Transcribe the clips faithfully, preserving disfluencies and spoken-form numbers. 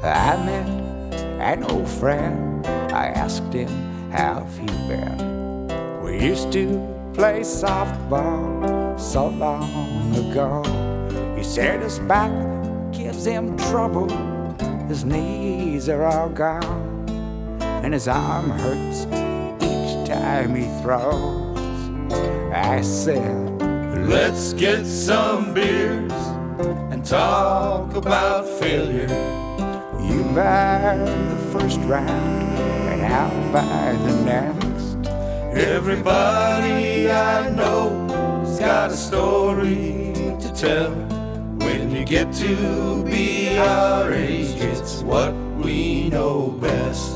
I met an old friend. I asked him, how have you been? We used to play softball so long ago. He said his back gives him trouble, his knees are all gone, and his arm hurts each time he throws. I said, let's get some beers and talk about failure. You buy the first round and I'll buy the next. Everybody I know's got a story to tell. When you get to be our age, it's what we know best.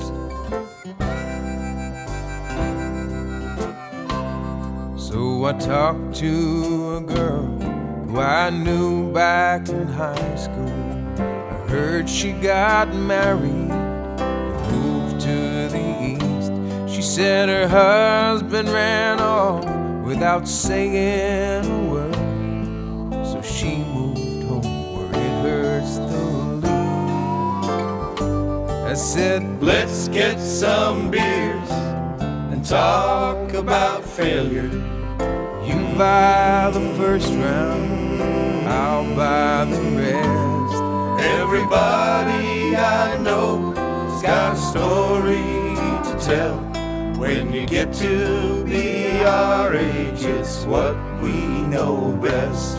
So I talked to a girl who I knew back in high school. I heard she got married and moved to the east. She said her husband ran off without saying a word, so she moved home where it hurts the least. I said, let's get some beers and talk about failure. You buy the first round, I'll buy the rest. Everybody I know's got a story to tell. When you get to be our age, it's what we know best.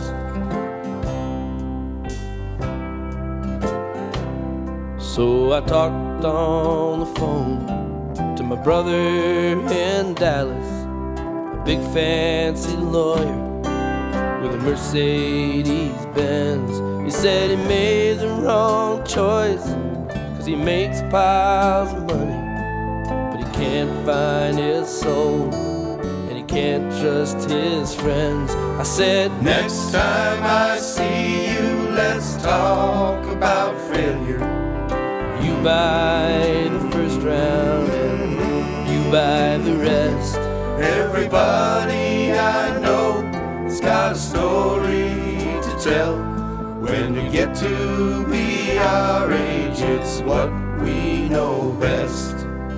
So I talked on the phone to my brother in Dallas, a big fancy lawyer with a Mercedes Benz. He said he made the wrong choice, cause he makes piles of money, but he can't find his soul, and he can't trust his friends. I said, next time I see you, let's talk about failure. You buy the first round and you buy the rest. Everybody I know's got a story to tell. When you get to be our age, it's what we know best.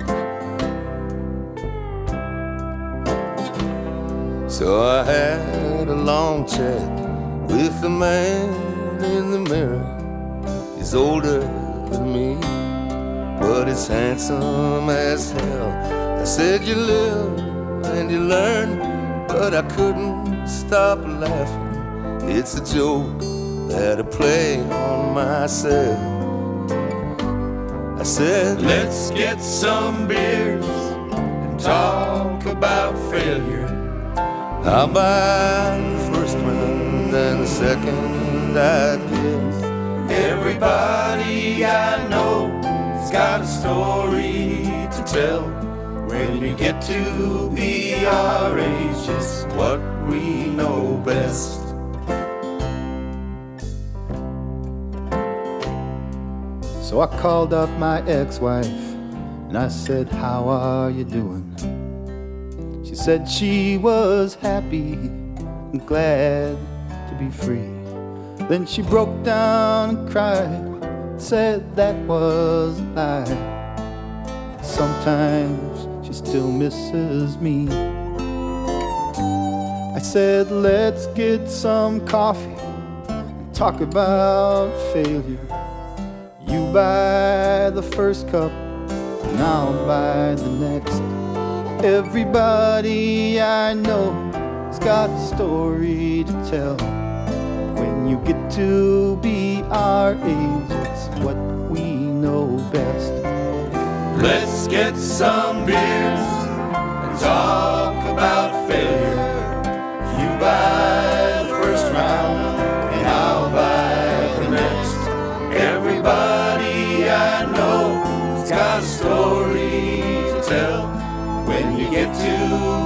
So I had a long chat with the man in the mirror. He's older than me, but he's handsome as hell. I said, you live and you learn, but I couldn't stop laughing. It's a joke that I play on myself. I said, let's get some beers and talk about failure. I'll buy the first round and the second, I guess. Everybody I know's got a story to tell. When you get to be our age, it's what we know best. So I called up my ex-wife and I said, how are you doing? She said she was happy and glad to be free. Then she broke down and cried, said that was a lie. Sometimes she still misses me. I said, let's get some coffee and talk about failure. You buy the first cup and I'll buy the next. Everybody I know has got a story to tell. When you get to be our age, it's what we know best. Let's get some beers and talk about failure. You buy the first round and I'll buy the next. Everybody I know has got a story to tell. When you get to